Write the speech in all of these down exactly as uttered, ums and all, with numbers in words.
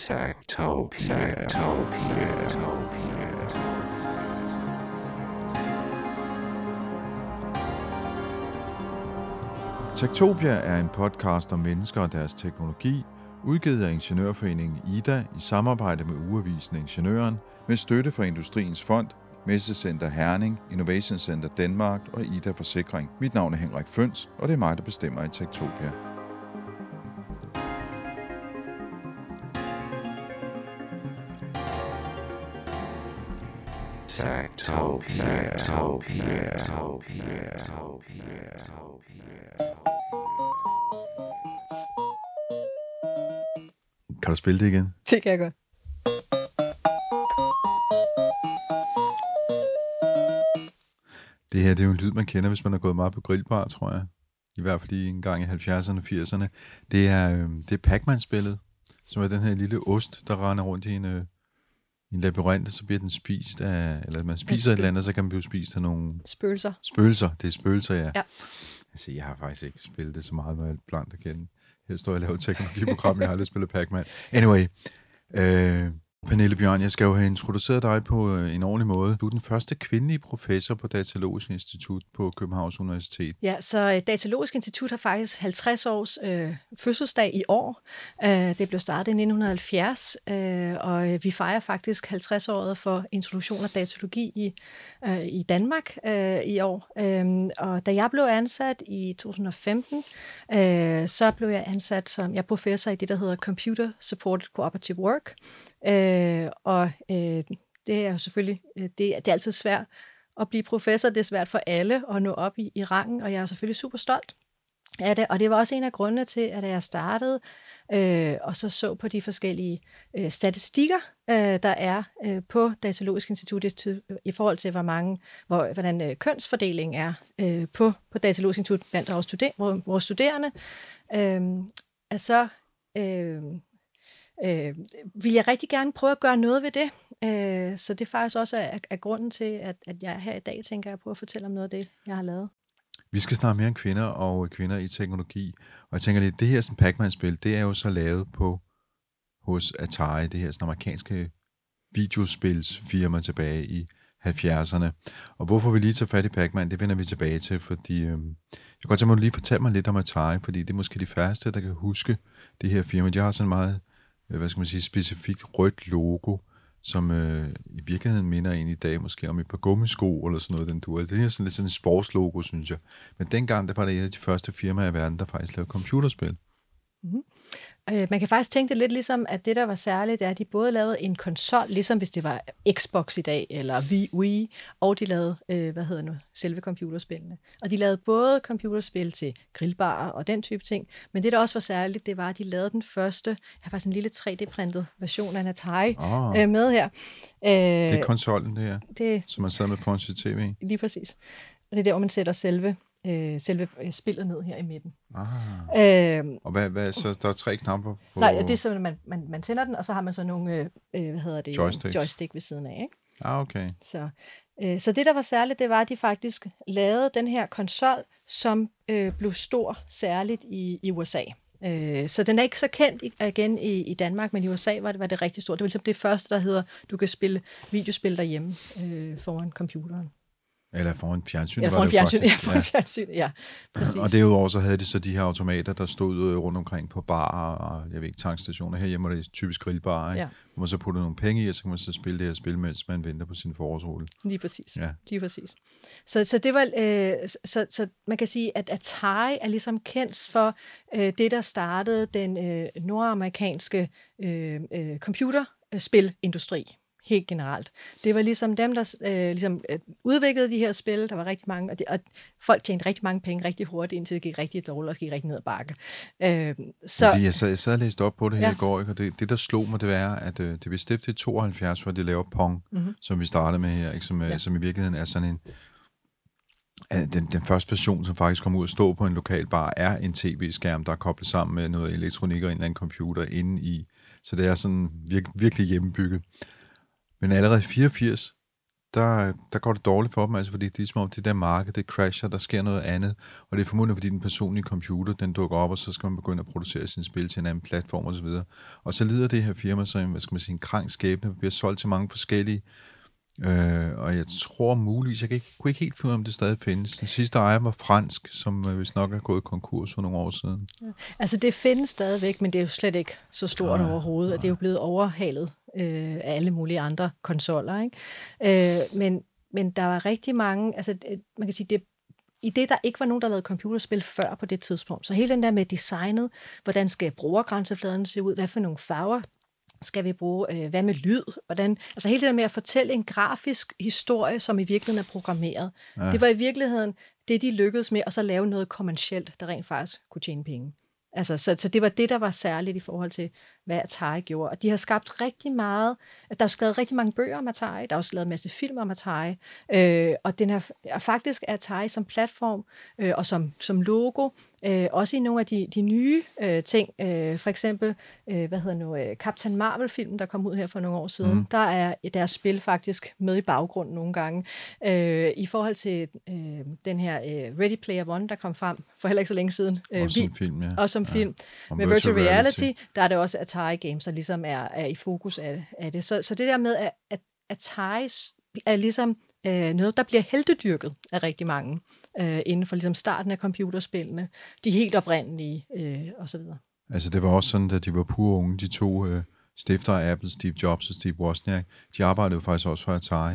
Techtopia. Techtopia er en podcast om mennesker og deres teknologi, udgivet af Ingeniørforeningen IDA i samarbejde med Ugeavisen Ingeniøren, med støtte fra Industriens Fond, Messecenter Herning, Innovation Center Danmark og IDA Forsikring. Mit navn er Henrik Føns, og det er mig, der bestemmer i Techtopia. Techtopia, Techtopia, Techtopia, Kan du spille det igen? Det kan jeg godt. Det her, det er jo en lyd, man kender, hvis man har gået meget på grillbar, tror jeg. I hvert fald en gang i halvfjerdserne og firserne. Det er, øh, det er Pac-Man-spillet, som er den her lille ost, der render rundt i en, øh, i en labyrint, så bliver den spist af, eller man spiser et eller andet, så kan man blive spist af nogle... Spøgelser. Spøgelser, det er spøgelser, ja. Ja. Altså, jeg har faktisk ikke spillet det så meget, med alt blandt at kende. Her står jeg og laver et teknologiprogram, jeg har aldrig spillet Pac-Man. Anyway, øh, Pernille Bjørn, jeg skal jo have introduceret dig på øh, en ordentlig måde. Du er den første kvindelige professor på Datalogisk Institut på Københavns Universitet. Ja, så Datalogisk Institut har faktisk halvtreds års øh, fødselsdag i år. Øh, det blev startet i nitten halvfjerds, øh, og vi fejrer faktisk halvtreds-året for introduktion af datalogi i, øh, i Danmark øh, i år. Øh, og da jeg blev ansat i to tusind og femten, øh, så blev jeg ansat som jeg er professor i det, der hedder Computer Supported Cooperative Work. Øh, og øh, det er jo selvfølgelig, det, det er altid svært at blive professor, det er svært for alle at nå op i, i rangen, og jeg er selvfølgelig super stolt af det, og det var også en af grundene til, at jeg startede, øh, og så så på de forskellige øh, statistikker, øh, der er øh, på Datalogisk Institut i forhold til, hvor mange, hvor, hvordan øh, kønsfordelingen er øh, på, på Datalogisk Institut blandt vores, studer, vores studerende, øh, altså øh, Øh, vil jeg rigtig gerne prøve at gøre noget ved det. Øh, så det er faktisk også er, er grunden til, at, at jeg her i dag tænker jeg på at fortælle om noget af det, jeg har lavet. Vi skal snakke mere om kvinder og kvinder i teknologi. Og jeg tænker, det, det her sådan Pac-Man-spil, det er jo så lavet på hos Atari, det her sådan amerikanske videospilsfirma tilbage i halvfjerdserne. Og hvorfor vi lige tager fat i Pac-Man, det vender vi tilbage til, fordi øh, jeg kan godt tænke mig, at du lige fortælle mig lidt om Atari, fordi det er måske de færreste, der kan huske det her firma. De har sådan meget hvad skal man sige, specifikt rødt logo, som øh, i virkeligheden minder en i dag måske om et par gummisko eller sådan noget, den duer. Det er sådan lidt sådan en sportslogo, synes jeg. Men dengang, der var det et af de første firmaer i verden, der faktisk lavede computerspil. Mm-hmm. Øh, man kan faktisk tænke det lidt ligesom, at det, der var særligt, er, at de både lavede en konsol, ligesom hvis det var Xbox i dag, eller Wii, og de lavede, øh, hvad hedder nu, selve computerspillene. Og de lavede både computerspil til grillbarer og den type ting, men det, der også var særligt, det var, at de lavede den første, jeg har faktisk en lille tre D-printet version af en Atari oh. øh, med her. Øh, det er konsollen, det her, det, som man sad med på en tv. Lige præcis. Og det er der, hvor man sætter selve Øh, selve spillet ned her i midten. Ah. Øh, og hvad, hvad så der er tre knapper på? Nej, det er sådan, man, man, man tænder den, og så har man så nogle øh, hvad hedder det, Joysticks. joystick ved siden af. Ikke? Ah, okay. Så, øh, så det, der var særligt, det var, at de faktisk lavede den her konsol, som øh, blev stor særligt i, i U S A. Øh, så den er ikke så kendt igen i, i Danmark, men i U S A var det, var det rigtig stort. Det var ligesom det første, der hedder, du kan spille videospil derhjemme øh, foran computeren. Eller foran fjernsyn. Ja, foran fjernsyn, ja, foran fjernsyn, ja, præcis. Og derudover så havde de så de her automater, der stod rundt omkring på barer og jeg ved ikke, tankstationer. Herhjemme var det typisk grillbarer, ikke? Ja. Hvor man så putter nogle penge i, og så kan man så spille det her spil, mens man venter på sin forårsrulle. Lige præcis, ja. Lige præcis. Så, så det var, øh, så, så man kan sige, at Atari er ligesom kendt for øh, det, der startede den øh, nordamerikanske øh, øh, computerspilindustri. Helt generelt. Det var ligesom dem, der øh, ligesom, øh, udviklede de her spil. Der var rigtig mange, og, de, og folk tjente rigtig mange penge rigtig hurtigt, indtil det gik rigtig dårligt, og det gik rigtig ned ad bakke. Øh, så, Fordi jeg sad, jeg sad og læste op på det her ja. i går, ikke? Og det, det, der slog mig, det var, at øh, det blev stiftet i tooghalvfjerds, hvor de laver Pong, mm-hmm. som vi startede med her, ikke? Som, ja. som i virkeligheden er sådan en... Den, den første version, som faktisk kommer ud og stå på en lokal bar, er en tv-skærm, der er koblet sammen med noget elektronik og en eller anden computer inde i. Så det er sådan virke, virkelig hjemmebygget. Men allerede i fireogfirs, der, der går det dårligt for dem, altså fordi det er som om det der marked, det crasher, der sker noget andet, og det er formodentlig fordi den personlige computer, den dukker op, og så skal man begynde at producere sin spil til en anden platform og så videre. Og så lider det her firma så en, hvad skal man sige, en krank skæbne, bliver solgt til mange forskellige, øh, og jeg tror muligvis, jeg kan ikke, kunne ikke helt finde ud af, om det stadig findes. Den sidste ejer var fransk, som øh, vist nok er gået konkurs for nogle år siden. Ja. Altså det findes stadigvæk, men det er jo slet ikke så stort Nej, overhovedet, og det er jo blevet overhalet øh, af alle mulige andre konsoller, ikke? Øh, men, men der var rigtig mange, altså man kan sige, det i det, der ikke var nogen, der lavede computerspil før på det tidspunkt. Så hele den der med designet, hvordan skal brugergrænsefladen se ud, hvad for nogle farver skal vi bruge, øh, hvad med lyd, hvordan, altså hele det der med at fortælle en grafisk historie, som i virkeligheden er programmeret. Ja. Det var i virkeligheden det, de lykkedes med, og så lave noget kommercielt, der rent faktisk kunne tjene penge. Altså, så, så det var det, der var særligt i forhold til, hvad Atari gjorde. Og de har skabt rigtig meget, der er skrevet rigtig mange bøger om Atari, der er også lavet en masse film om Atari, øh, og den er, er faktisk Atari som platform øh, og som, som logo, øh, også i nogle af de, de nye øh, ting, øh, for eksempel, øh, hvad hedder nu, øh, Captain Marvel-filmen, der kom ud her for nogle år siden, mm. der er deres spil faktisk med i baggrunden nogle gange. Øh, I forhold til øh, den her øh, Ready Player One, der kom frem for heller ikke så længe siden. Øh, også som film, ja. Også som ja. film. Om med virtual reality, reality, der er det også Atari Games, der ligesom er, er i fokus af, af det. Så, så det der med, at, at Atari er ligesom øh, noget, der bliver heltedyrket af rigtig mange øh, inden for ligesom starten af computerspillene, de helt oprindelige øh, osv. Altså det var også sådan, at de var pure unge, de to øh, stiftere af Apple, Steve Jobs og Steve Wozniak, de arbejdede jo faktisk også for Atari.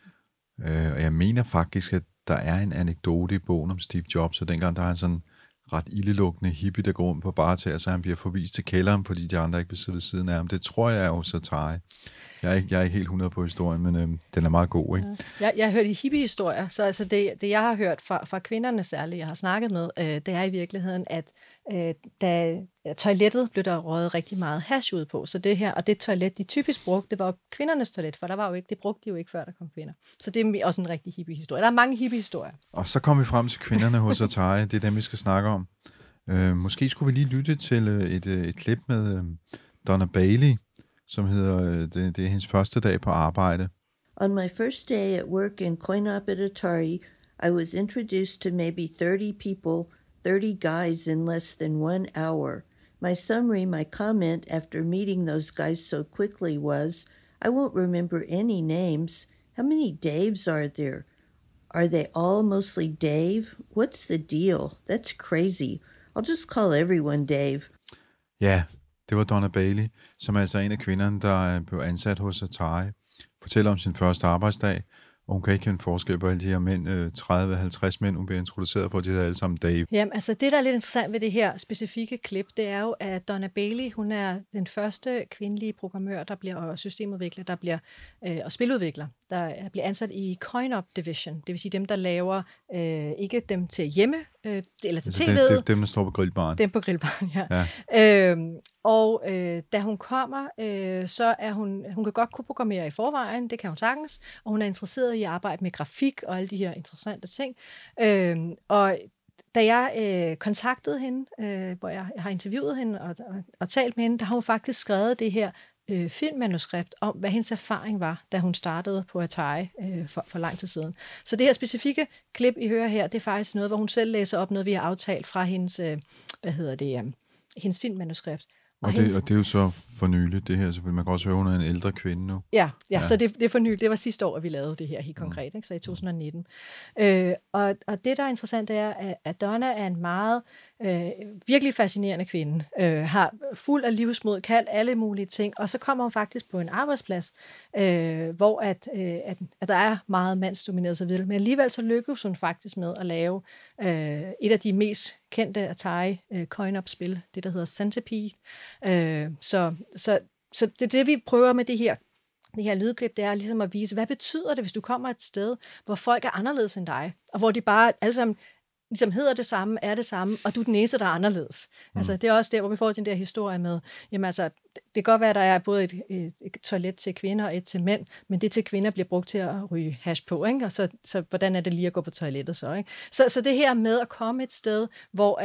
Mm. Øh, og jeg mener faktisk, at der er en anekdote i bogen om Steve Jobs, og dengang der er han sådan ret ildelugtende hippie, der går rundt på barter, så han bliver forvist til kælderen, fordi de andre ikke vil sidde ved siden af ham. Det tror jeg er hos Atari. Jeg er ikke, jeg er ikke helt hundrede på historien, men øhm, den er meget god, ikke? Ja. Jeg, jeg har hørt i hippie-historier, så altså det, det, jeg har hørt fra, fra kvinderne særligt, jeg har snakket med, øh, det er i virkeligheden, at øh, da toilettet blev der røget rigtig meget hash ud på, så det her, og det toilet, de typisk brugte, det var jo kvindernes toilet, for der var jo ikke, det brugte de jo ikke, før der kom kvinder. Så det er også en rigtig hippie-historie. Der er mange hippie-historier. Og så kom vi frem til kvinderne hos Atari, det er dem, vi skal snakke om. Øh, måske skulle vi lige lytte til et, et klip med øh, Donna Bailey, som hedder, det, det er hendes første dag på arbejde. On my first day at work in Coin-Op at Atari, I was introduced to maybe thirty people, thirty guys in less than one hour. My summary, my comment after meeting those guys so quickly was, I won't remember any names. How many Daves are there? Are they all mostly Dave? What's the deal? That's crazy. I'll just call everyone Dave. Ja, det var Donna Bailey, som er altså en af kvinderne, der blev ansat hos Atari. Fortæller om sin første arbejdsdag, og hun kan ikke kende forskel på alle de her mænd, tredive halvtreds mænd, hun bliver introduceret for, de hedder alle sammen Dave. Jamen, altså det, der er lidt interessant ved det her specifikke klip, det er jo, at Donna Bailey, hun er den første kvindelige programmør, der bliver, og systemudvikler, der bliver, øh, og spiludvikler, der bliver ansat i Coin-Op Division. Det vil sige dem, der laver, øh, ikke dem til hjemme, øh, eller til altså T V'et. Dem, dem, dem, der står på grillbaren. Dem på grillbaren, ja. ja. Øhm, og øh, da hun kommer, øh, så er hun, hun kan godt kunne programmere i forvejen, det kan hun sagtens, og hun er interesseret i at arbejde med grafik og alle de her interessante ting. Øhm, og da jeg øh, kontaktede hende, øh, hvor jeg, jeg har interviewet hende og, og, og talt med hende, der har hun faktisk skrevet det her øh, filmmanuskript om, hvad hendes erfaring var, da hun startede på Atari øh, for, for lang tid siden. Så det her specifikke klip, I hører her, det er faktisk noget, hvor hun selv læser op noget, vi har aftalt fra hendes, øh, hvad hedder det, øh, hendes filmmanuskript. Og, og, det, og det er jo så for nyligt, det her, så man kan også høre, hun er en ældre kvinde nu. Ja, ja, ja. Så det, det er for nyligt. Det var sidste år, at vi lavede det her helt konkret, mm. ikke? Så i to tusind nitten. Øh, og, og det, der er interessant, det er, at, at Donna er en meget øh, virkelig fascinerende kvinde. Øh, har fuld af livsmod, kan alle mulige ting, og så kommer hun faktisk på en arbejdsplads, øh, hvor at, øh, at, at der er meget mandsdomineret så videre. Men alligevel så lykkes hun faktisk med at lave øh, et af de mest kendte Atari øh, coin-op-spil, det der hedder Centipede. Øh, så, så, så det, det, vi prøver med det her, det her lydklip, det er ligesom at vise, hvad betyder det, hvis du kommer et sted, hvor folk er anderledes end dig, og hvor de bare alle sammen ligesom hedder det samme, er det samme, og du er den eneste, der er anderledes. Mm. Altså, det er også der, hvor vi får den der historie med, jamen altså, det kan godt være, at der er både et, et, et toilet til kvinder og et til mænd, men det til kvinder bliver brugt til at ryge hash på, ikke? Og så, så hvordan er det lige at gå på toilettet så, ikke? Så, så det her med at komme et sted, hvor at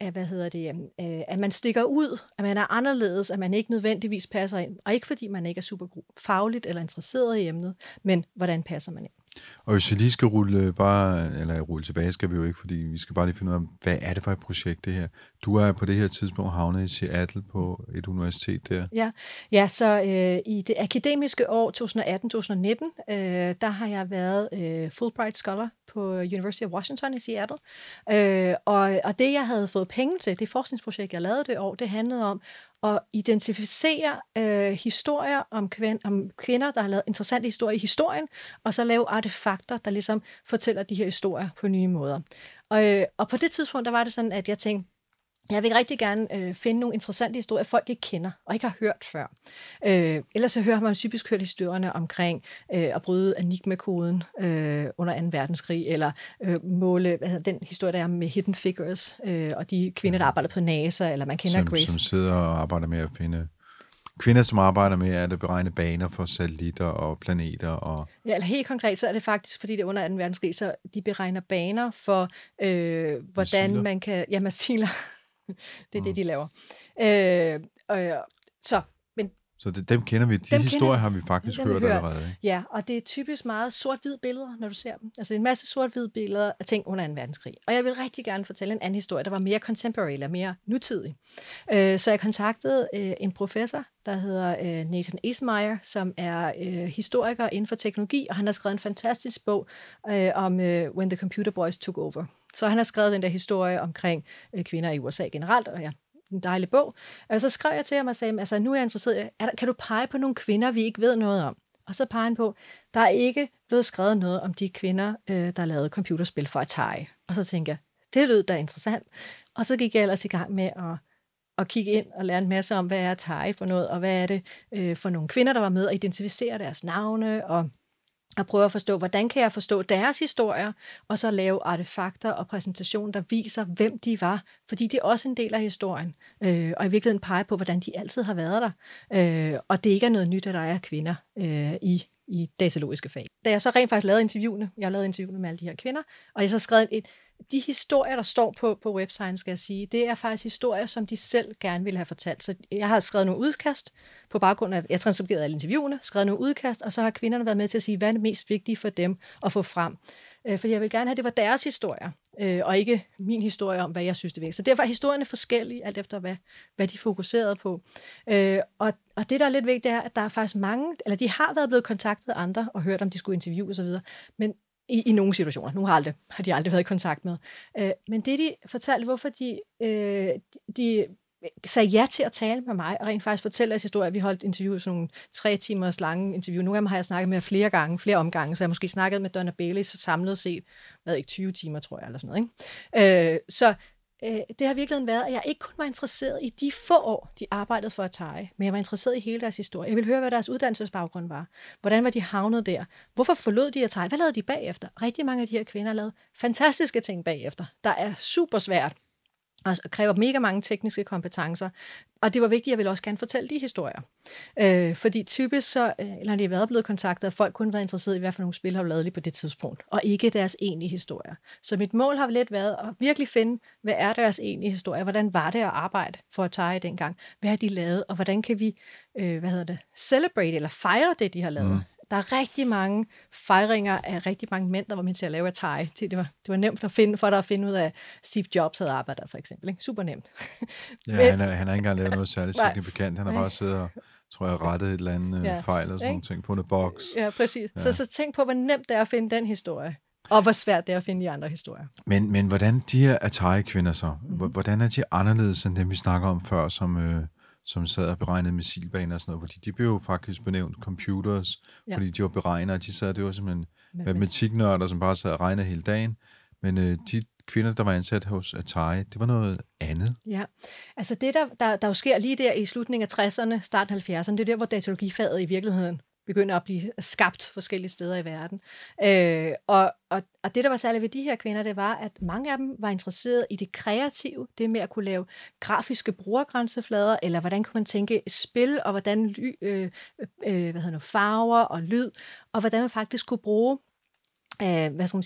at, hvad hedder det, øh, at man stikker ud, at man er anderledes, at man ikke nødvendigvis passer ind. Og ikke fordi man ikke er super fagligt eller interesseret i emnet, men hvordan passer man ind. Og hvis vi lige skal rulle bare, eller rulle tilbage, skal vi jo ikke, fordi vi skal bare lige finde ud af, hvad er det for et projekt, det her? Du er på det her tidspunkt havnet i Seattle på et universitet der. Ja, ja så øh, i det akademiske år to tusind atten til to tusind nitten, øh, der har jeg været øh, Fulbright Scholar på University of Washington i Seattle. Øh, og, og det, jeg havde fået penge til, det forskningsprojekt, jeg lavede det år, det handlede om at identificere øh, historier om, kvind, om kvinder, der har lavet interessante historier i historien, og så lave artefakter, der ligesom fortæller de her historier på nye måder. Og, øh, og på det tidspunkt, der var det sådan, at jeg tænkte, jeg vil rigtig gerne øh, finde nogle interessante historier, folk ikke kender og ikke har hørt før. Øh, ellers så hører man typisk hørt historierne omkring øh, at bryde enigma-koden øh, under anden verdenskrig, eller øh, måle hvad hedder, den historie, der er med Hidden Figures, øh, og de kvinder, der arbejder på NASA, eller man kender som, Grace. Som sidder og arbejder med at finde... Kvinder, som arbejder med at beregne baner for satellitter og planeter. Og... Ja, eller helt konkret, så er det faktisk, fordi det er under anden verdenskrig, så de beregner baner for, øh, hvordan missiler. man kan... Ja, missiler. Det er mm. det, de laver. Øh, øh, så, men, så det, dem kender vi. De historier kender, har vi faktisk hørt, hørt allerede. Ikke? Ja, og det er typisk meget sort-hvid billeder, når du ser dem. Altså en masse sort-hvid billeder af ting under anden verdenskrig. Og jeg vil rigtig gerne fortælle en anden historie, der var mere contemporary, eller mere nutidig. Øh, så jeg kontaktede øh, en professor, der hedder øh, Nathan Esenmeyer, som er øh, historiker inden for teknologi, og han har skrevet en fantastisk bog øh, om øh, When the Computer Boys Took Over. Så han har skrevet den der historie omkring øh, kvinder i U S A generelt, og ja, en dejlig bog. Og så skrev jeg til ham og sagde, altså nu er jeg interesseret, er der, kan du pege på nogle kvinder, vi ikke ved noget om? Og så peger han på, der er ikke blevet skrevet noget om de kvinder, øh, der lavede computerspil for Atari. Og så tænkte jeg, det lød da interessant. Og så gik jeg ellers i gang med at, at kigge ind og lære en masse om, hvad er Atari for noget, og hvad er det øh, for nogle kvinder, der var med, og identificere deres navne, og og prøve at forstå, hvordan kan jeg forstå deres historier, og så lave artefakter og præsentation, der viser, hvem de var, fordi de er også en del af historien, øh, og i virkeligheden pege på, hvordan de altid har været der, øh, og det ikke er noget nyt, at der er kvinder øh, i, i datalogiske fag. Da jeg så rent faktisk lavede interviewene, jeg har lavet interviewene med alle de her kvinder, og jeg så skrev et, de historier, der står på, på websiden, skal jeg sige, det er faktisk historier, som de selv gerne ville have fortalt. Så jeg har skrevet nogle udkast på baggrund af, at jeg transkriberede alle interviewene, skrevet nogle udkast, og så har kvinderne været med til at sige, hvad er det mest vigtige for dem at få frem. Øh, fordi jeg vil gerne have, at det var deres historier, øh, og ikke min historie om, hvad jeg synes, det er vigtigt. Så derfor er historierne forskellige, alt efter hvad, hvad de fokuserede på. Øh, og, og det, der er lidt vigtigt, er, at der er faktisk mange, eller de har været blevet kontaktet af andre, og hørt, om de skulle interviewe osv., men I, i nogle situationer. Nu har, aldrig, har de aldrig været i kontakt med. Øh, men det, de fortalte, hvorfor de, øh, de sagde ja til at tale med mig, og rent faktisk fortælle deres historie. Vi holdt interview, sådan nogle tre timers lange interview. Nogle af dem har jeg snakket med flere gange, flere omgange, så jeg har måske snakket med Donna Bailey, så samlet set, hvad ikke, tyve timer, tror jeg, eller sådan noget. Ikke? Øh, så øh, det har virkelig været, at jeg ikke kun var interesseret i de få år, de arbejdede for Atari, men jeg var interesseret i hele deres historie. Jeg ville høre, hvad deres uddannelsesbaggrund var. Hvordan var de havnet der? Hvorfor forlod de Atari? Hvad lavede de bagefter? Rigtig mange af de her kvinder lavede fantastiske ting bagefter, der er super svært og kræver mega mange tekniske kompetencer. Og det var vigtigt, at jeg ville også gerne fortælle de historier. Øh, fordi typisk så, eller når de har været blevet kontaktet, at folk kun været interesseret i, hvad for nogle spil har lavet lige på det tidspunkt, og ikke deres egentlige historier. Så mit mål har lidt været at virkelig finde, hvad er deres egentlige historie, hvordan var det at arbejde for Atari dengang, hvad har de lavet, og hvordan kan vi, øh, hvad hedder det, celebrate eller fejre det, de har lavet. Mm. Der er rigtig mange fejringer af rigtig mange mænd, der var med til at lave Atari. Det var, det var nemt at finde, for dig at finde ud af, Steve Jobs havde arbejdet for eksempel. Ikke? Super nemt. Ja, Men, han, har, han har ikke engang lavet noget særligt signifikant. Han har bare siddet og, tror jeg, rettet et eller andet ja, fejl eller sådan nogle ting. Fundet boks. Ja, præcis. Ja. Så, så tænk på, hvor nemt det er at finde den historie. Og hvor svært det er at finde de andre historier. Men, men hvordan de her Atari-kvinder så, mm-hmm. hvordan er de anderledes end dem, vi snakker om før, som... Øh, som sad og beregnede missilbaner og sådan noget, fordi de blev jo faktisk benævnt computers, ja. Fordi de var beregnere, de sad, det var simpelthen matematiknørder, som bare sad og regnede hele dagen, men øh, de kvinder, der var ansat hos Atari, det var noget andet. Ja, altså det, der, der, der jo sker lige der i slutningen af tresserne, starten af halvfjerdserne, det er der, hvor datalogifaget i virkeligheden begynder at blive skabt forskellige steder i verden. Øh, og, og, og det, der var særligt ved de her kvinder, det var, at mange af dem var interesseret i det kreative, det med at kunne lave grafiske brugergrænseflader, eller hvordan kunne man tænke spil, og hvordan ly, øh, øh, hvad hedder det, farver og lyd, og hvordan man faktisk kunne bruge øh, hvad skal man sige,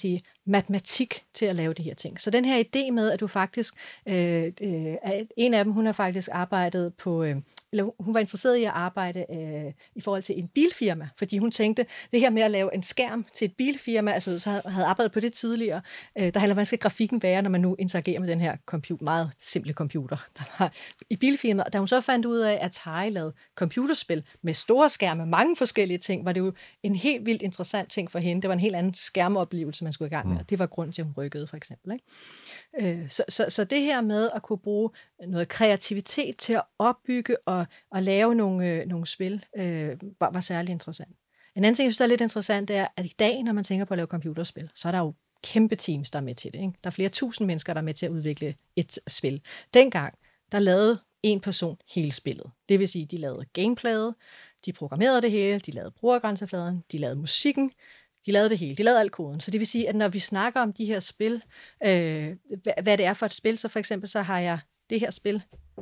matematik til at lave de her ting. Så den her idé med, at du faktisk, øh, øh, en af dem, hun har faktisk arbejdet på, øh, eller hun var interesseret i at arbejde øh, i forhold til en bilfirma, fordi hun tænkte, det her med at lave en skærm til et bilfirma, altså så havde arbejdet på det tidligere, øh, der handler, hvordan skal grafikken være, når man nu interagerer med den her computer, meget simple computer, der var i bilfirmaet. Da hun så fandt ud af, at Atari lavede computerspil med store skærme, mange forskellige ting, var det jo en helt vildt interessant ting for hende. Det var en helt anden skærmoplevelse, man skulle i gang med. Mm. Det var grund til, at hun rykkede, for eksempel. Ikke? Øh, så, så, så det her med at kunne bruge noget kreativitet til at opbygge og, og lave nogle, øh, nogle spil, øh, var, var særlig interessant. En anden ting, jeg synes, der er lidt interessant, det er, at i dag, når man tænker på at lave computerspil, så er der jo kæmpe teams, der er med til det. Ikke? Der er flere tusind mennesker, der er med til at udvikle et spil. Dengang, der lavede en person hele spillet. Det vil sige, de lavede gameplayet, de programmerede det hele, de lavede brugergrænsefladen, de lavede musikken, de lavede det hele, de lavede al koden. Så det vil sige, at når vi snakker om de her spil, øh, hvad det er for et spil, så for eksempel så har jeg det her spil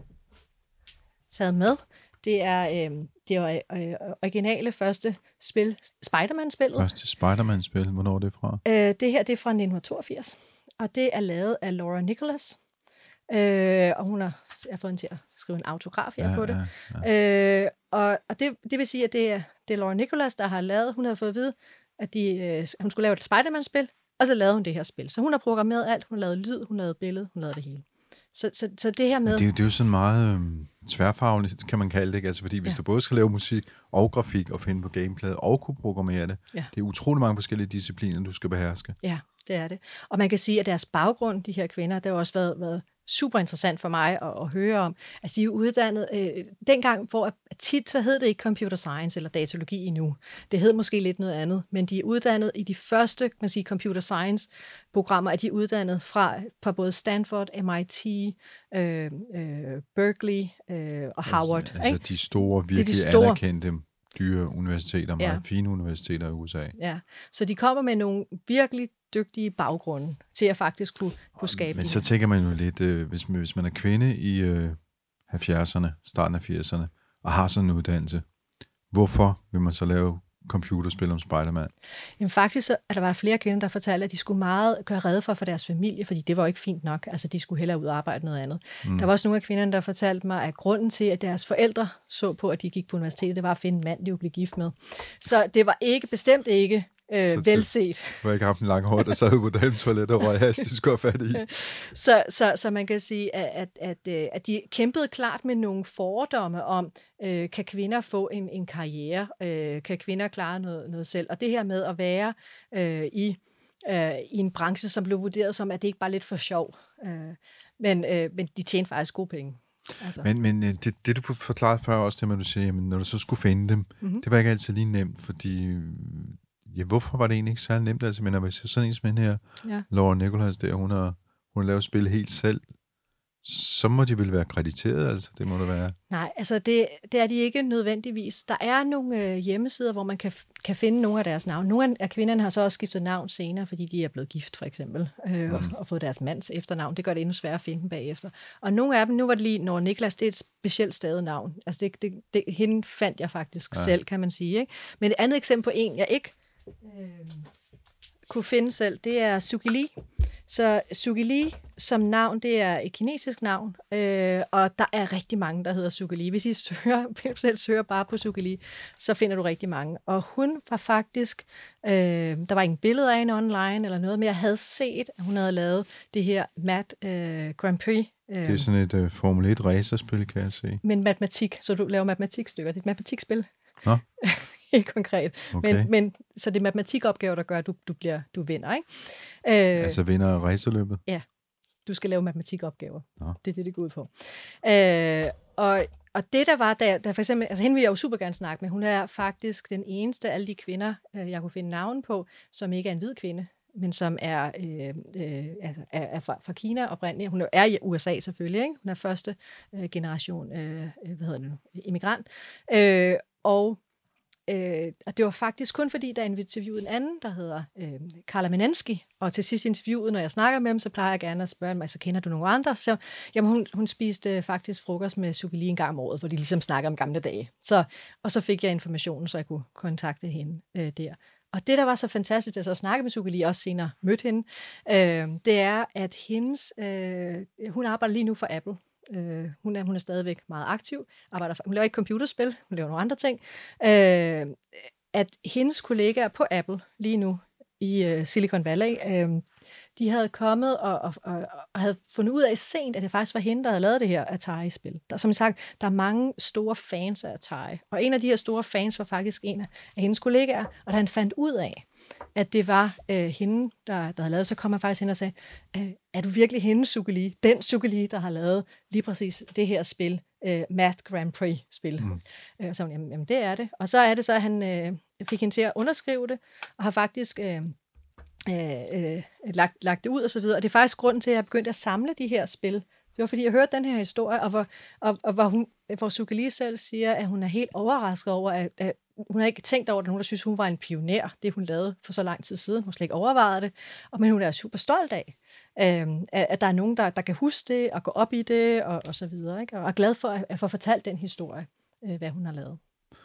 taget med. Det er øh, det er øh, originale første spil, Spider-Man-spillet. Første Spider-Man-spil, hvornår er det fra? Øh, det her det er fra nitten toogfirs, og det er lavet af Laura Nicholas. Øh, og hun har, jeg har fået hende til at skrive en autograf her ja, på det. Ja, ja. Øh, og og det, det vil sige, at det er, det er Laura Nicholas, der har lavet, hun har fået at vide, at de, øh, hun skulle lave et Spider-Man-spil, og så lavede hun det her spil. Så hun har programmeret alt, hun har lavet lyd, hun har lavet billede, hun har lavet det hele. Så, så, så det her med... Ja, det, er, det er jo sådan meget øhm, tværfagligt, kan man kalde det, ikke? Altså, fordi hvis ja. du både skal lave musik og grafik og finde på gameplayet og kunne programmere det, ja. det er utrolig mange forskellige discipliner, du skal beherske. Ja, det er det. Og man kan sige, at deres baggrund, de her kvinder, det har også været, været super interessant for mig at, at høre om. Altså, de er uddannet... Øh, dengang, hvor tit så hed det ikke computer science eller datalogi endnu. Det hed måske lidt noget andet, men de er uddannet i de første, kan man sige, computer science programmer, er de uddannet fra, fra både Stanford, M I T, øh, øh, Berkeley øh, og Harvard. Altså, altså de store, virkelig de store, anerkendte dyre universiteter, meget ja. fine universiteter i U S A. Ja, så de kommer med nogle virkelig dygtige baggrunde til at faktisk kunne, kunne skabe. Men så tænker man jo lidt, øh, hvis, man, hvis man er kvinde i øh, halvfjerdserne, starten af firserne, og har sådan en uddannelse, hvorfor vil man så lave computerspil om Spider-Man? Jamen faktisk så, at der var flere kvinder, der fortalte, at de skulle meget gøre rede for for deres familie, fordi det var jo ikke fint nok. Altså, de skulle hellere ud og arbejde noget andet. Mm. Der var også nogle af kvinderne, der fortalte mig, at grunden til, at deres forældre så på, at de gik på universitetet, det var at finde en mand, de ville blive gift med. Så det var ikke, bestemt ikke Øh, velset. Du har ikke haft en lang hår, der sad ude på dametoilet og røg hast, det skulle have fat i. så, så, så man kan sige, at, at, at, at de kæmpede klart med nogle fordomme om, øh, kan kvinder få en, en karriere? Øh, kan kvinder klare noget, noget selv? Og det her med at være øh, i, øh, i en branche, som blev vurderet som, at det ikke bare er lidt for sjov. Øh, men, øh, men de tjente faktisk gode penge. Altså. Men, men det, det, du forklarede før også, det med, du siger, jamen, når du så skulle finde dem, mm-hmm. det var ikke altid lige nemt, fordi... Ja, hvorfor var det egentlig ikke særlig nemt? Altså, men hvis jeg sådan en som den her, ja. Laura Nicholas der, hun har, hun har lavet spil helt selv, så må de vel være krediteret, altså, det må det være. Nej, altså det, det er de ikke nødvendigvis. Der er nogle øh, hjemmesider, hvor man kan, kan finde nogle af deres navn. Nogle af kvinderne har så også skiftet navn senere, fordi de er blevet gift, for eksempel, øh, mm. og, og fået deres mands efternavn. Det gør det endnu sværere at finde dem bagefter. Og nogle af dem, nu var det lige, når Niklas, det er et specielt stadig navn. Altså det, det, det, hende fandt jeg faktisk ja. selv, kan man sige. Ikke? Men et andet eksempel på en, jeg ikke Øh, kunne finde selv, det er Suki Lee. Så Suki Lee som navn, det er et kinesisk navn, øh, og der er rigtig mange, der hedder Suki Lee. Hvis I søger, selv søger bare på Suki Lee, så finder du rigtig mange. Og hun var faktisk, øh, der var ingen billede af hende online eller noget, men jeg havde set, at hun havde lavet det her Mat øh, Grand Prix. Øh, det er sådan et uh, Formel et racerspil, kan jeg se. Men matematik, så du laver matematikstykker. Det er et matematikspil. Nå. Helt konkret. Okay. Men, men, så det er matematikopgaver, der gør, at du, du, bliver, du vinder, ikke? Øh, altså vinder racerløbet? Ja, du skal lave matematikopgaver. Nå. Det er det, det går ud på. Øh, og, og det, der var, der, der for eksempel, altså hende vil jeg jo super gerne snakke med, hun er faktisk den eneste af alle de kvinder, jeg kunne finde navn på, som ikke er en hvid kvinde, men som er, øh, øh, er, er fra, fra Kina oprindeligt. Hun er i U S A selvfølgelig, ikke? Hun er første øh, generation, øh, hvad hedder det nu, immigrant. Øh, og Øh, og det var faktisk kun fordi, der interviewede en anden, der hedder øh, Carla Menensky, og til sidst interviewet, når jeg snakker med dem, så plejer jeg gerne at spørge mig, så kender du nogle andre? Så jamen, hun, hun spiste faktisk frokost med Suki Lee en gang om året, hvor de ligesom snakker om gamle dage. Så, og så fik jeg informationen, så jeg kunne kontakte hende øh, der. og det, der var så fantastisk, da jeg så snakkede med Sukhi Lee, også senere mødte hende, øh, det er, at hendes, øh, hun arbejder lige nu for Apple. Øh, hun, er, hun er stadigvæk meget aktiv. Arbejder for, hun laver ikke computerspil, hun laver nogle andre ting. Øh, at hendes kollegaer på Apple lige nu i øh, Silicon Valley, øh, de havde kommet og, og, og, og havde fundet ud af sent, at det faktisk var hende, der havde lavet det her Atari-spil. Der, som sagt, der er mange store fans af Atari, og en af de her store fans var faktisk en af, af hendes kollegaer, og da han fandt ud af, at det var øh, hende, der, der havde lavet, så kom han faktisk hen og sagde, øh, er du virkelig hende, Sukhi Lee? Den Sukhi Lee, der har lavet lige præcis det her spil, øh, Math Grand Prix-spil. Mm. Øh, så jamen, jamen, det er det. Og så er det så, at han øh, fik hende til at underskrive det, og har faktisk øh, øh, øh, lagt, lagt det ud og så videre. Og det er faktisk grunden til, at jeg begyndte at samle de her spil. Det var, fordi jeg hørte den her historie, og hvor, og, og hvor, hun, hvor Sukhi Lee selv siger, at hun er helt overrasket over, at, at hun havde ikke tænkt over, at nogen, der synes, hun var en pioner, det hun lavede for så lang tid siden. Hun slet ikke overvejet det, og, men hun er super stolt af, øhm, at, at der er nogen, der, der kan huske det, og gå op i det, og, og så videre. Ikke? Og er glad for at, at få fortalt den historie, øh, hvad hun har lavet.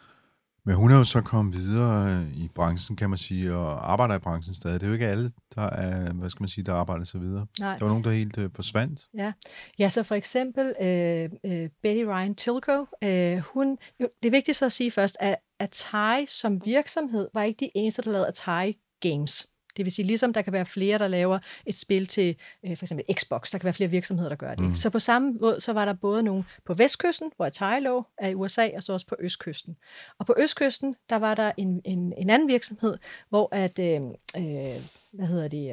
Men hun er jo så kommet videre i branchen, kan man sige, og arbejder i branchen stadig. Det er jo ikke alle, der er, hvad skal man sige, der arbejder så videre. Nej. Der var nogen, der helt øh, forsvandt. Ja. ja, så for eksempel øh, øh, Betty Ryan Tilko, øh, hun, jo, det er vigtigt så at sige først, at Atari som virksomhed var ikke de eneste, der lavede Atari Games. Det vil sige, ligesom der kan være flere, der laver et spil til øh, for eksempel Xbox, der kan være flere virksomheder, der gør det. Mm. Så på samme måde, så var der både nogle på vestkysten, hvor Atari lå, af U S A, og så også på østkysten. Og på østkysten, der var der en, en, en anden virksomhed, hvor at, øh, øh, hvad hedder det, øh,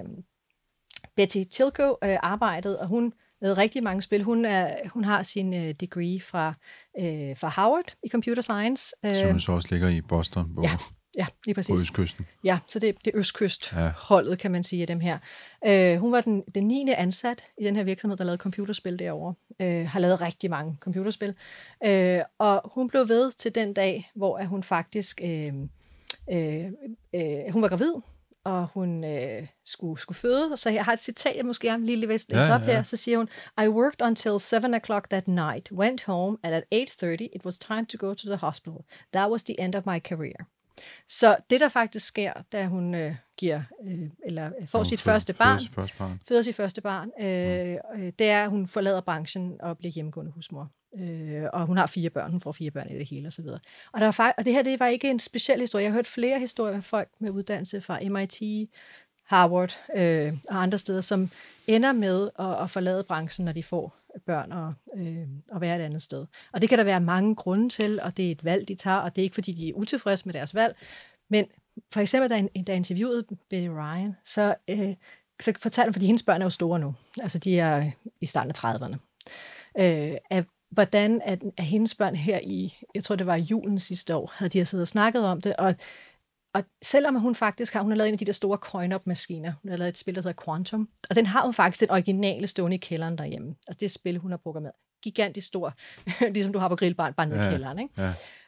Betty Tilko øh, arbejdede, og hun lavede rigtig mange spil. Hun, er, hun har sin øh, degree fra, øh, fra Howard i Computer Science. Øh, Som så også ligger i Boston. På. Ja. Ja, lige præcis. På østkysten. Ja, så det, det er østkystholdet, ja. Kan man sige, af dem her. Øh, hun var den, den niende ansat i den her virksomhed, der lavede computerspil derovre. Øh, har lavet rigtig mange computerspil. Øh, og hun blev ved til den dag, hvor at hun faktisk... Øh, øh, øh, hun var gravid, og hun øh, skulle, skulle føde. Så jeg har et citat, jeg måske gerne lige læse ja, op ja. her. Så siger hun, I worked until seven o'clock that night, went home, and at eight thirty it was time to go to the hospital. That was the end of my career. Så det, der faktisk sker, da hun øh, giver, øh, eller får sit fød, første barn, sit første barn, føder sit første barn, øh, øh, det er, at hun forlader branchen og bliver hjemmegående husmor. Øh, og hun har fire børn, hun får fire børn i det hele, og så videre. Og, der var faktisk, og det her, det var ikke en speciel historie. Jeg har hørt flere historier af folk med uddannelse fra M I T, Harvard øh, og andre steder, som ender med at, at forlade branchen, når de får børn og, øh, og være et andet sted. Og det kan der være mange grunde til, og det er et valg, de tager, og det er ikke, fordi de er utilfredse med deres valg. Men for eksempel, da jeg, da jeg interviewede Betty Ryan, så, øh, så fortalte hun, fordi hendes børn er jo store nu, altså de er i starten af trediverne, øh, at hvordan at, at hendes børn her i, jeg tror det var julen sidste år, havde de her siddet og snakket om det, og Og selvom hun faktisk har, hun har lavet en af de der store coin-op-maskiner, hun har lavet et spil, der hedder Quantum, og den har hun faktisk den originale stående i kælderen derhjemme. Altså det spil, hun har programmeret. Gigantisk stor, ligesom du har på grillbarn, bare nede i kælderen, ikke?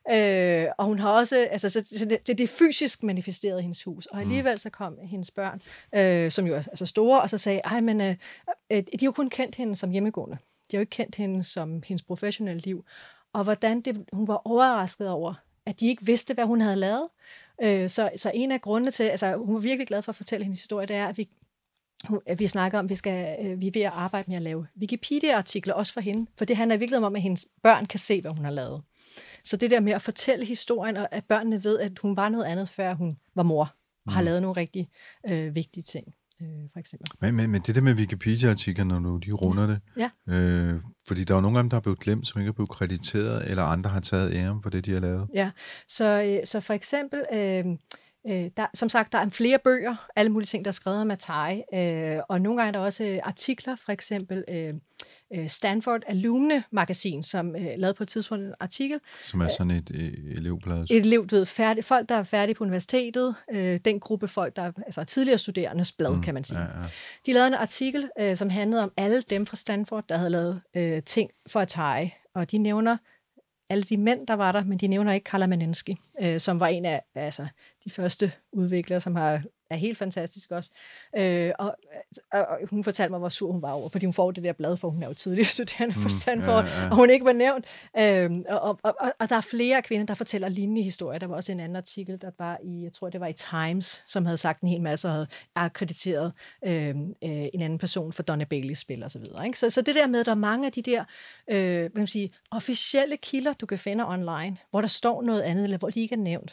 Ja. Øh, og hun har også, altså så det, det, det er fysisk manifesteret i hendes hus, og alligevel så kom hendes børn, øh, som jo er så store, og så sagde, ej, men øh, øh, de har jo kun kendt hende som hjemmegående. De har jo ikke kendt hende som hendes professionelle liv. Og hvordan det, hun var overrasket over, at de ikke vidste, hvad hun havde lavet. Så, så en af grundene til, altså hun var virkelig glad for at fortælle hendes historie, det er, at vi, at vi snakker om, at vi, skal, vi er ved at arbejde med at lave Wikipedia-artikler også for hende, for det handler virkelig om, at hendes børn kan se, hvad hun har lavet. Så det der med at fortælle historien, og at børnene ved, at hun var noget andet, før hun var mor, og har lavet nogle rigtig øh, vigtige ting. For eksempel. Men, men, men det der med Wikipedia-artikler, når du de runder det, ja. øh, fordi der er jo nogle af dem, der er blevet glemt, som ikke er blevet krediteret, eller andre har taget æren for det, de har lavet. Ja, så, så for eksempel, øh, øh, der, som sagt, der er flere bøger, alle mulige ting, der er skrevet om Atari, øh, og nogle gange er der også artikler, for eksempel øh, Stanford Alumne-magasin, som øh, lavede på et tidspunkt en artikel. Som er sådan et øh, elevblad. Et elevblad, færdig, folk, der er færdige på universitetet, øh, den gruppe folk, der er altså tidligere studerendes blad, mm, kan man sige. Ja, ja. De lavede en artikel, øh, som handlede om alle dem fra Stanford, der havde lavet øh, ting for Atari, og de nævner alle de mænd, der var der, men de nævner ikke Karla Manensky, øh, som var en af altså, de første udviklere, som har er helt fantastisk også. Øh, og, og, og hun fortalte mig, hvor sur hun var over, fordi hun får det der blad, for hun er jo tidligere studerende for Stanford, mm, ja, ja. og hun ikke var nævnt. Øh, og, og, og, og der er flere kvinder, der fortæller lignende historier. Der var også en anden artikel, der var i, jeg tror det var i Times, som havde sagt en hel masse og havde akkrediteret øh, øh, en anden person for Donna Baileys spil og så videre. Ikke? Så, så det der med, at der er mange af de der øh, hvad man sige, officielle kilder, du kan finde online, hvor der står noget andet, eller hvor de ikke er nævnt.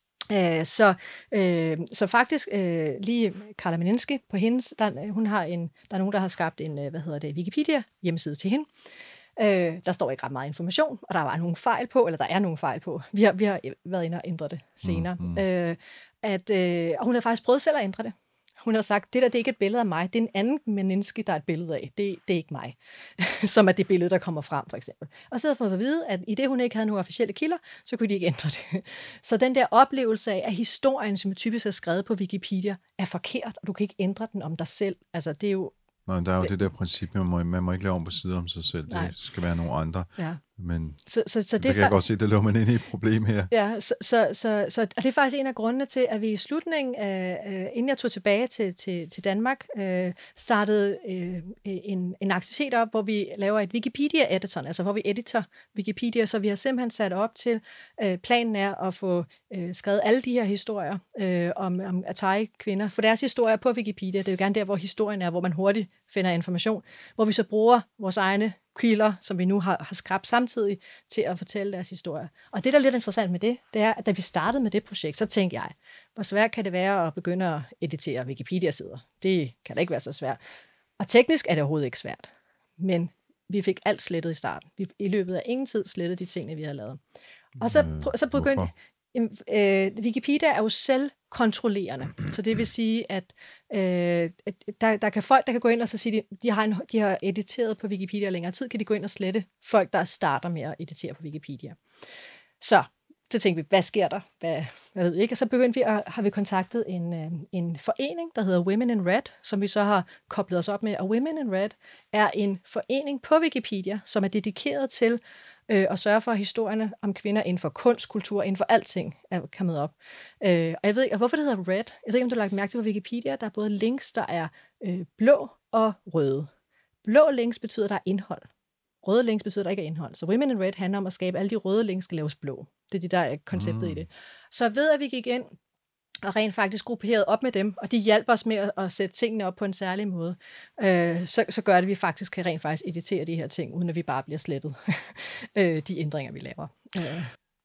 Uh, så, uh, så faktisk uh, lige Carla Meninsky på hendes, der, hun har en, der er nogen, der har skabt en, uh, hvad hedder det, Wikipedia hjemmeside til hende. Uh, der står ikke ret meget information, og der var nogle fejl på, eller der er nogle fejl på. Vi har, vi har været inde og ændret det senere. Mm, mm. Uh, at, uh, og hun har faktisk prøvet selv at ændre det. Hun har sagt, det der det er ikke et billede af mig, det er en anden Meninsky, der er et billede af. Det, det er ikke mig, som er det billede, der kommer frem, for eksempel. Og så havde fået at vide, at i det, hun ikke havde nogen officielle kilder, så kunne de ikke ændre det. Så den der oplevelse af, at historien, som typisk er skrevet på Wikipedia, er forkert, og du kan ikke ændre den om dig selv. Altså, det er jo... Nej, der er jo det, det der princip, man må, man må ikke lave om på sider om sig selv. Nej. Det skal være nogle andre. Ja. Men så, så, så det der kan jeg godt se, der lå man ind i et problem her. Ja, så, så, så, så og det er faktisk en af grundene til, at vi i slutningen, øh, inden jeg tog tilbage til, til, til Danmark, øh, startede øh, en, en aktivitet op, hvor vi laver et Wikipedia-editor, altså hvor vi editer Wikipedia, så vi har simpelthen sat op til, øh, planen er at få øh, skrevet alle de her historier øh, om, om Atari-kvinder, for deres historier på Wikipedia. Det er jo gerne der, hvor historien er, hvor man hurtigt finder information, hvor vi så bruger vores egne kilder, som vi nu har, har skrabt samtidig, til at fortælle deres historie. Og det, der er lidt interessant med det, det er, at da vi startede med det projekt, så tænkte jeg, hvor svært kan det være at begynde at editere Wikipedia-sider? Det kan da ikke være så svært. Og teknisk er det overhovedet ikke svært. Men vi fik alt slettet i starten. Vi i løbet af ingen tid slettede de ting, vi havde lavet. Og så, så begyndte... Øh, Wikipedia er jo selvkontrollerende, så det vil sige, at øh, der, der kan folk, der kan gå ind og så sige, de, de, har en, de har editeret på Wikipedia længere tid, kan de gå ind og slette folk, der starter med at editere på Wikipedia. Så, så tænkte vi, hvad sker der? Hvad, jeg ved ikke. Og så begyndte vi at, har vi kontaktet en, øh, en forening, der hedder Women in Red, som vi så har koblet os op med. Og Women in Red er en forening på Wikipedia, som er dedikeret til Øh, og sørge for, at historierne om kvinder inden for kunst, kultur, inden for alting er kommet op. Øh, og jeg ved ikke, hvorfor det hedder Red. Jeg ved ikke, om du har lagt mærke til på Wikipedia, der er både links, der er øh, blå og røde. Blå links betyder, at der er indhold. Røde links betyder, at der ikke er indhold. Så Women in Red handler om at skabe, alle de røde links skal laves blå. Det er det, der er konceptet mm. i det. Så ved at vi gik ind og rent faktisk grupperet op med dem, og de hjælper os med at, at sætte tingene op på en særlig måde, øh, så, så gør det, at vi faktisk kan rent faktisk editere de her ting, uden at vi bare bliver slettet, øh, de ændringer, vi laver. Øh.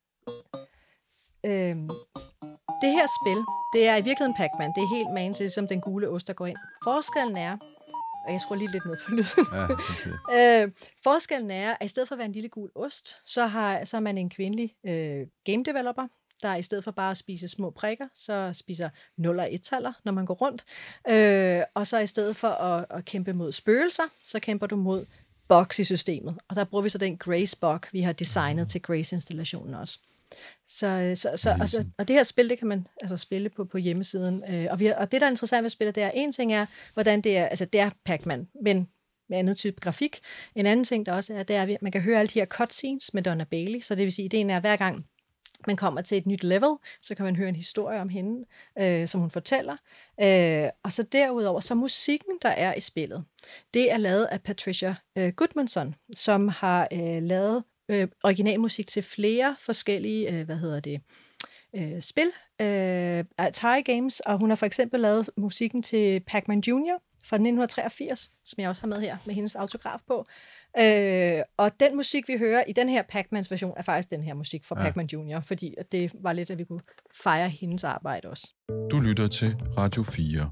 Øh. Det her spil, det er i virkeligheden Pac-Man. Det er helt man til, som den gule ost, der går ind. Forskellen er, og jeg skruer lige lidt ned på lyden. Ja, okay. øh, forskellen er, at i stedet for at være en lille gul ost, så har, så er man en kvindelig øh, game developer, der i stedet for bare at spise små prikker, så spiser nul og et-taller, når man går rundt. Øh, og så i stedet for at, at kæmpe mod spøgelser, så kæmper du mod bugs i systemet. Og der bruger vi så den Grace-bug, vi har designet til Grace-installationen også. Så, så, så, og, så, og det her spil, det kan man altså spille på, på hjemmesiden. Øh, og, vi har, og det, der er interessant ved spillet, det er, en ting er, hvordan det er, altså det er Pac-Man, men med anden type grafik. En anden ting, der også er, det er, at man kan høre alle de her cutscenes med Donna Bailey, så det vil sige, ideen er, hver gang man kommer til et nyt level, så kan man høre en historie om hende, øh, som hun fortæller. Øh, og så derudover, så musikken, der er i spillet, det er lavet af Patricia øh, Goodmanson, som har øh, lavet øh, originalmusik til flere forskellige, øh, hvad hedder det, øh, spil, øh, Atari Games, og hun har for eksempel lavet musikken til Pac-Man junior fra nitten treogfirs, som jeg også har med her, med hendes autograf på. Øh, og den musik, vi hører i den her Pac-Mans version, er faktisk den her musik fra ja. Pac-Man junior, fordi det var lidt, at vi kunne fejre hendes arbejde også. Du lytter til Radio fire.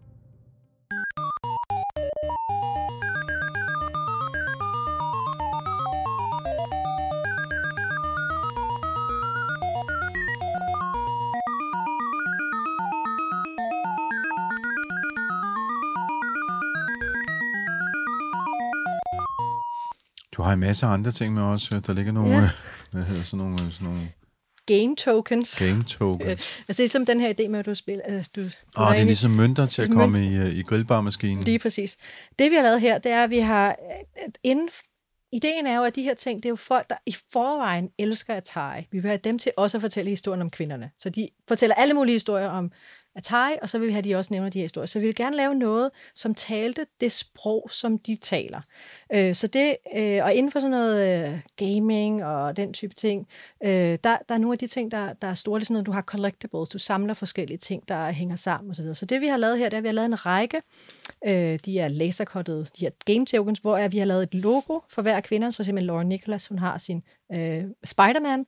Du har en masse andre ting med os. Der ligger nogle, ja. hvad hedder sådan nogle, sådan nogle game tokens. Game tokens. altså det er som den her idé med, at du spiller. Altså, du, du oh, det er ligesom mønter til at komme i, i grillbarmaskinen. Lige præcis. Det vi har lavet her, det er, at vi har inden. Ideen er jo, at de her ting, det er jo folk, der i forvejen elsker Atari. Vi vil have dem til også at fortælle historien om kvinderne. Så de fortæller alle mulige historier om Atari, og så vil vi have, at de også nævner de her historier. Så vi vil gerne lave noget, som talte det sprog, som de taler. Øh, så det, øh, og inden for sådan noget øh, gaming og den type ting, øh, der, der er nogle af de ting, der, der er store. Det er sådan noget, du har collectibles, du samler forskellige ting, der hænger sammen osv. Så det vi har lavet her, det er, at vi har lavet en række, øh, de er lasercuttede, de her game tokens, hvor er, vi har lavet et logo for hver kvinde. For eksempel Lauren Nicholas, hun har sin øh, Spider-Man.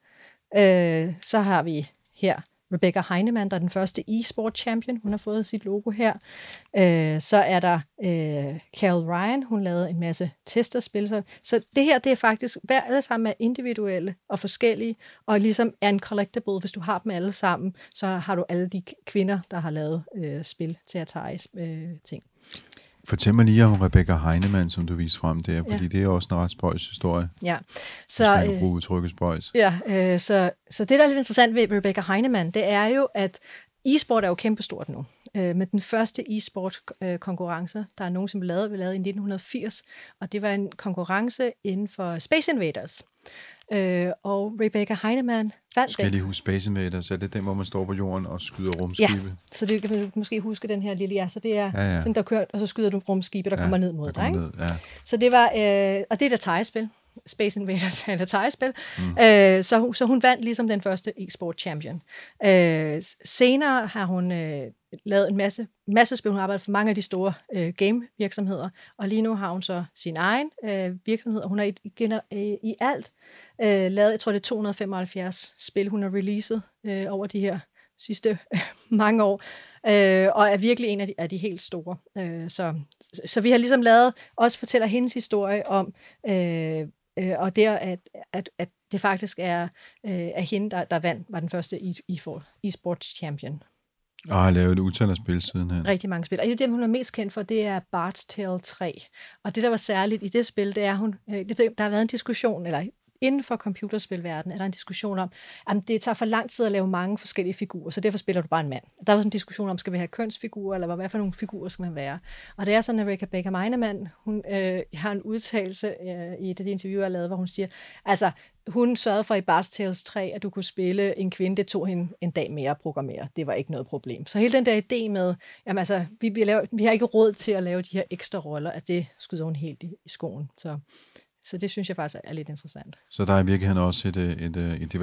Øh, så har vi her Rebecca Heinemann, der er den første e-sport champion. Hun har fået sit logo her. Øh, så er der øh, Carol Ryan. Hun lavede en masse testerspil. Så, så det her, det er faktisk, hver alle sammen er individuelle og forskellige, og ligesom er en collectible. Hvis du har dem alle sammen, så har du alle de kvinder, der har lavet øh, spil til Atari's øh, ting. Fortæl mig lige om Rebecca Heinemann, som du viste frem der, fordi ja. det er også en ret spøjs historie. Ja. Så, hvis man kan bruge udtrykket spøjs. Ja, øh, så, så det, der er lidt interessant ved Rebecca Heinemann, det er jo, at e-sport er jo kæmpestort nu. Øh, med den første e-sport-konkurrence, der er nogen, som blev lavet, blev lavet i nitten firs, og det var en konkurrence inden for Space Invaders. Øh, og Rebecca Heinemann vandt. Skal jeg lige huske Space Invaders? Er det den, hvor man står på jorden og skyder rumskibe? Ja, så det kan du måske huske den her lille, ja, så det er ja, ja. sådan, der kører, og så skyder du rumskibe, der ja, kommer ned mod dig, ikke? Ned, ja. Så det var, øh, og det er et Atari-spil. Space Invaders er et Atari-spil. Mm. Øh, så, så hun vandt ligesom den første e-sport champion. Øh, senere har hun øh, lavet en masse, masse spil. Hun har arbejdet for mange af de store øh, game-virksomheder, og lige nu har hun så sin egen øh, virksomhed, og hun har i, i, i alt øh, lavet, jeg tror det er to hundrede femoghalvfjerds spil, hun har releaset øh, over de her sidste øh, mange år, øh, og er virkelig en af de, af de helt store. Øh, så, så vi har ligesom lavet, også fortæller hendes historie om, øh, øh, og det at, at, at det faktisk er, øh, er hende, der, der vandt, var den første e-sports champion. Og har lavet et utal af spil siden her. Rigtig mange spil. Og det, hun er mest kendt for, det er Bard's Tale tre. Og det, der var særligt i det spil, det er, hun, øh, der har været en diskussion, eller inden for computerspilverdenen er der en diskussion om, at det tager for lang tid at lave mange forskellige figurer, så derfor spiller du bare en mand. Der var sådan en diskussion om, skal vi have kønsfigurer, eller hvad for nogle figurer skal man være. Og det er sådan, at Rebecca Heinemann, hun øh, har en udtalelse øh, i det interview, jeg har lavet, hvor hun siger, altså, hun sørgede for i Bard's Tale tre, at du kunne spille en kvinde, det tog hende en dag mere at programmere. Det var ikke noget problem. Så hele den der idé med, jamen altså, vi, vi, laver, vi har ikke råd til at lave de her ekstra roller, at det skyder hun helt i, i skoen. Så Så det synes jeg faktisk er lidt interessant. Så der er i virkeligheden også et, et, et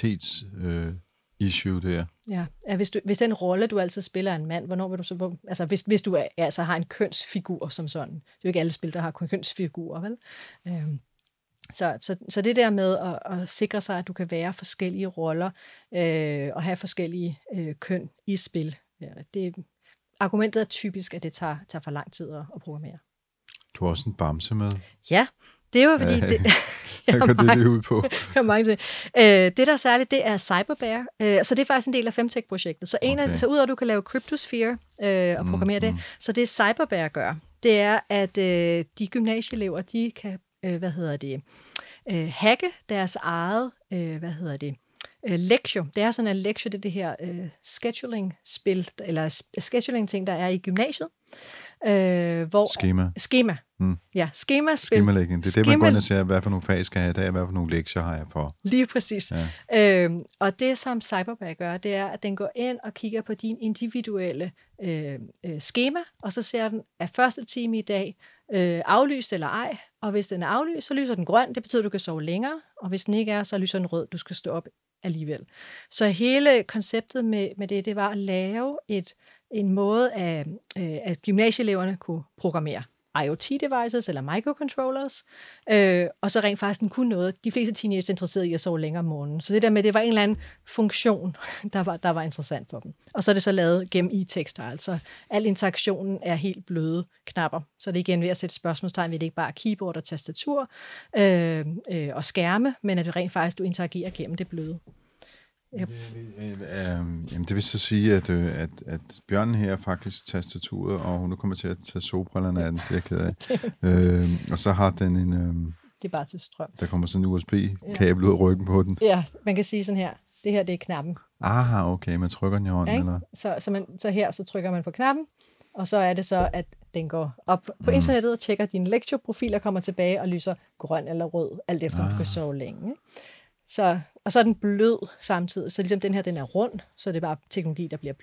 diversitets-issue øh, der? Ja, ja hvis, du, hvis den rolle, du altid spiller, er en mand, hvornår vil du så... Altså, hvis, hvis du er, altså, har en kønsfigur som sådan. Det er jo ikke alle spil, der har kønsfigurer, vel? Øhm, så, så, så det der med at, at sikre sig, at du kan være forskellige roller øh, og have forskellige øh, køn i spil, ja, det, argumentet er typisk, at det tager, tager for lang tid at, at programmere. Du har også en bamse med. Ja, det er jo fordi... det, Hvad går det lige ud på? Jeg mange ting. Øh, det, der er særligt, det er Cyberbear. Øh, så det er faktisk en del af Femtech-projektet. Så, en okay. af, så udover at du kan lave Cryptosphere øh, og programmere mm, det, mm. så det Cyberbear gør, det er, at øh, de gymnasieelever, de kan, øh, hvad hedder det, øh, hacke deres eget, øh, hvad hedder det, øh, Lectio. Det er sådan en Lectio, det er det her øh, scheduling-spil, eller scheduling-ting, der er i gymnasiet. Øh, hvor Skema. Skema. Mm. Ja, skemaspil. Skemalægning. Det er Skema... det, man går ind og siger, hvad for nogle fag skal jeg have, der, hvad for nogle lektier har jeg for. Lige præcis. Ja. Øhm, og det, som Cyberbear gør, det er, at den går ind og kigger på din individuelle øh, øh, skema, og så ser den, at første time i dag øh, aflyst eller ej, og hvis den er aflyst, så lyser den grøn, det betyder, at du kan sove længere, og hvis den ikke er, så lyser den rød, du skal stå op alligevel. Så hele konceptet med, med det, det var at lave et, en måde, af, øh, at gymnasieeleverne kunne programmere IoT-devices eller microcontrollers, øh, og så rent faktisk den kunne noget. De fleste teenagers er interesseret i at sove længere om morgenen. Så det der med, det var en eller anden funktion, der var, der var interessant for dem. Og så er det så lavet gennem e-tekster, altså al interaktionen er helt bløde knapper. Så det er igen ved at sætte spørgsmålstegn ved, det ikke bare er keyboard og tastatur øh, øh, og skærme, men at det rent faktisk, du interagerer gennem det bløde. Yep. Jamen, det vil så sige, at, at, at Bjørnen her er faktisk tastaturet, og hun nu kommer til at tage solbrillerne af den, det er jeg ked af. øh, og så har den en... Øh, det er bare til strøm. Der kommer sådan en U S B-kabel ud af ryggen på den. Ja, man kan sige sådan her. Det her, det er knappen. Aha, okay, man trykker den i hånden, ja, eller? Så, så, man, så her, så trykker man på knappen, og så er det så, at den går op på mm. internettet og tjekker din lecture-profil og kommer tilbage og lyser grøn eller rød, alt efter, om ah. du kan sove længe. Ikke? Så, og så er den blød samtidig. Så ligesom den her, den er rund, så er det bare teknologi, der bliver blød.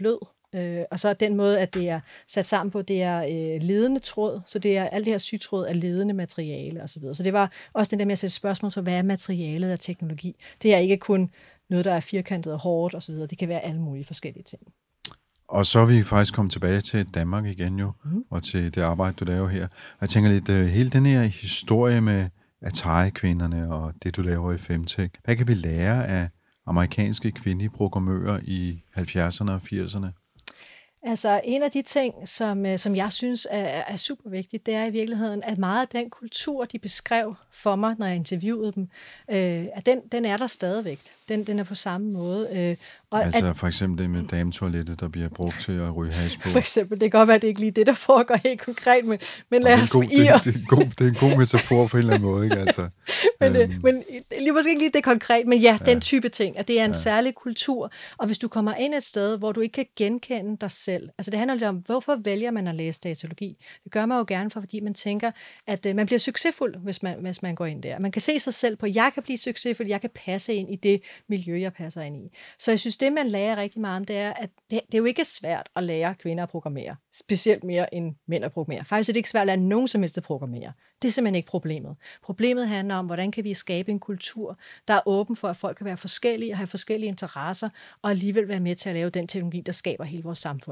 Øh, og så den måde, at det er sat sammen på, det er øh, ledende tråd, så det er alt det her sygtråd er ledende materiale osv. Så, så det var også den der med at sætte spørgsmål, så hvad er materialet af teknologi? Det er ikke kun noget, der er firkantet og hårdt osv. Det kan være alle mulige forskellige ting. Og så er vi faktisk kommet tilbage til Danmark igen jo, mm. og til det arbejde, du laver her. Jeg tænker lidt, uh, hele den her historie med Atari-kvinderne og det, du laver i Femtech. Hvad kan vi lære af amerikanske kvindelige programmører i halvfjerdserne og firserne? Altså en af de ting, som, som jeg synes er, er super vigtigt, det er i virkeligheden, at meget af den kultur, de beskrev for mig, når jeg interviewede dem, øh, at den, den er der stadigvæk. Den, den er på samme måde. Øh, og altså at, for eksempel det med dametoilettet, der bliver brugt til at ryge hash på. For eksempel, det kan godt være, at det ikke lige det, der foregår helt konkret, men, men lad os det, er god, det, det, er god, det er en god metafor på en eller anden måde, ikke? Altså, men, øhm. men lige måske ikke lige det konkret, men ja, ja, den type ting, at det er en ja. særlig kultur, og hvis du kommer ind et sted, hvor du ikke kan genkende dig selv, altså det handler lidt om, hvorfor vælger man at læse datalogi? Det gør man jo gerne, for, fordi man tænker, at uh, man bliver succesfuld, hvis man, hvis man går ind der. Man kan se sig selv på, at jeg kan blive succesfuld, jeg kan passe ind i det miljø, jeg passer ind i. Så jeg synes, det man lærer rigtig meget om, det er, at det, det er jo ikke svært at lære kvinder at programmere, specielt mere end mænd at programmere. Faktisk er det ikke svært at lære nogen som helst at programmere. Det er simpelthen ikke problemet. Problemet handler om, hvordan kan vi skabe en kultur, der er åben for, at folk kan være forskellige og have forskellige interesser, og alligevel være med til at lave den teknologi, der skaber hele vores samfund.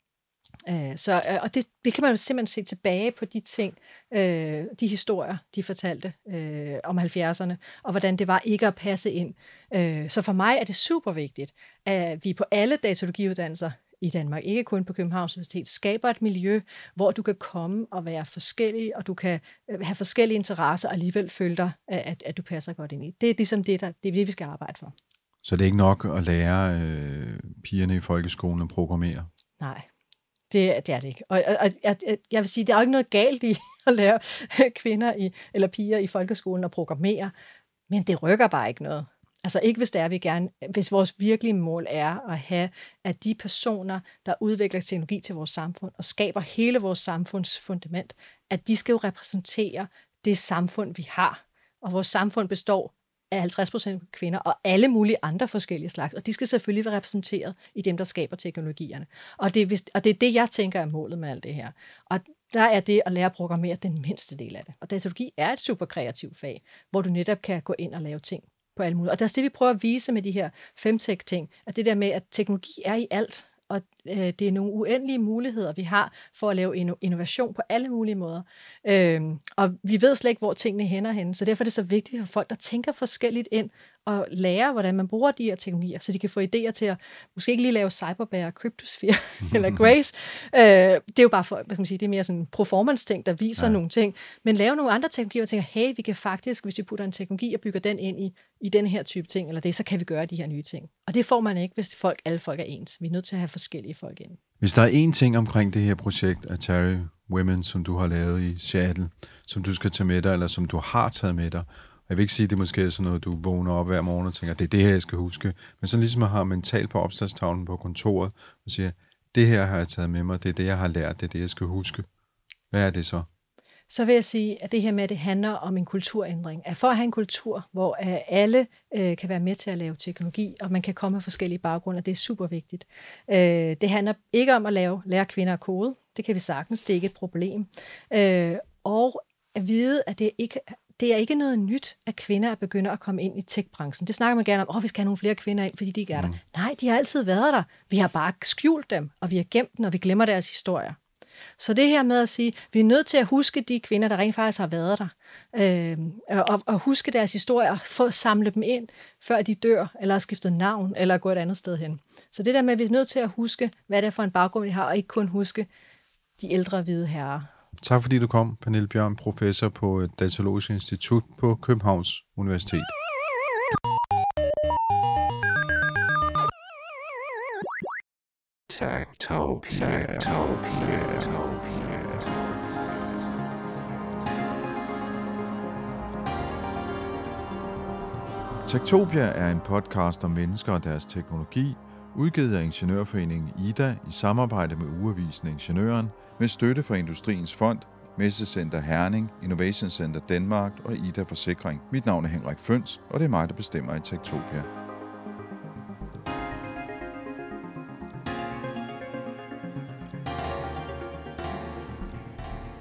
Så, og det, det kan man jo simpelthen se tilbage på de ting, øh, de historier, de fortalte øh, om halvfjerdserne, og hvordan det var ikke at passe ind. Øh, så for mig er det super vigtigt, at vi på alle datalogiuddannelser i Danmark, ikke kun på Københavns Universitet, skaber et miljø, hvor du kan komme og være forskellig, og du kan have forskellige interesser, og alligevel føle dig, at, at du passer godt ind i. Det er ligesom det, der, det er det, vi skal arbejde for. Så det er ikke nok at lære øh, pigerne i folkeskolen at programmere? Nej. Det, det er det ikke. Og, og, og jeg, jeg vil sige, der er jo ikke noget galt i at lære kvinder i, eller piger i folkeskolen at programmere, men det rykker bare ikke noget. Altså ikke hvis det er, vi gerne, hvis vores virkelige mål er at have, at de personer, der udvikler teknologi til vores samfund og skaber hele vores samfunds fundament, at de skal jo repræsentere det samfund, vi har. Og vores samfund består af halvtreds procent kvinder og alle mulige andre forskellige slags, og de skal selvfølgelig være repræsenteret i dem, der skaber teknologierne. Og det, er, og det er det, jeg tænker er målet med alt det her. Og der er det at lære at programmere den mindste del af det. Og datalogi er et super kreativt fag, hvor du netop kan gå ind og lave ting på alle mulige. Og det er det, vi prøver at vise med de her femtech-ting, at det der med, at teknologi er i alt, og øh, det er nogle uendelige muligheder, vi har for at lave innovation på alle mulige måder. Øhm, og vi ved slet ikke, hvor tingene hænder henne, så derfor er det så vigtigt for folk, der tænker forskelligt ind og lærer, hvordan man bruger de her teknologier, så de kan få idéer til at måske ikke lige lave Cyberbear, Cryptosphere eller Grace. Øh, det er jo bare for, hvad skal man sige, det er mere sådan en performance-ting, der viser ja. nogle ting, men lave nogle andre teknologier og tænker, hey, vi kan faktisk, hvis vi putter en teknologi og bygger den ind i, i den her type ting, eller det, så kan vi gøre de her nye ting. Og det får man ikke, hvis folk, alle folk er ens. Vi er nødt til at have forskellige folk ind. Hvis der er én ting omkring det her projekt, Atari Women, som du har lavet i Seattle, som du skal tage med dig, eller som du har taget med dig, jeg vil ikke sige, at det måske er sådan noget, du vågner op hver morgen og tænker, det er det her, jeg skal huske. Men så ligesom at have mentalt på opslagstavlen på kontoret og siger, det her har jeg taget med mig, det er det, jeg har lært, det er det, jeg skal huske. Hvad er det så? Så vil jeg sige, at det her med, at det handler om en kulturændring. At for at have en kultur, hvor alle øh, kan være med til at lave teknologi, og man kan komme med forskellige baggrunde, det er super vigtigt. Øh, det handler ikke om at lave, lære kvinder at kode. Det kan vi sagtens, det er ikke et problem. Øh, og at vide, at det ikke Det er ikke noget nyt, at kvinder er begyndt at komme ind i tech-branchen. Det snakker man gerne om, åh, vi skal have nogle flere kvinder ind, fordi de ikke er der. Mm. Nej, de har altid været der. Vi har bare skjult dem, og vi har gemt dem, og vi glemmer deres historier. Så det her med at sige, vi er nødt til at huske de kvinder, der rent faktisk har været der, øh, og, og huske deres historier, og få samle dem ind, før de dør, eller har skiftet navn, eller går et andet sted hen. Så det der med, at vi er nødt til at huske, hvad det er for en baggrund, vi har, og ikke kun huske de ældre hvide herrer. Tak fordi du kom, Pernille Bjørn, professor på Datalogisk Institut på Københavns Universitet. Techtopia. Techtopia er en podcast om mennesker og deres teknologi, udgivet af Ingeniørforeningen IDA i samarbejde med Ugeavisen Ingeniøren, med støtte fra Industriens Fond, Messecenter Herning, Innovation Center Danmark og IDA Forsikring. Mit navn er Henrik Føns, og det er mig, der bestemmer i Techtopia.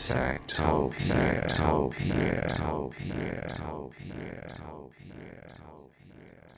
Tactopia.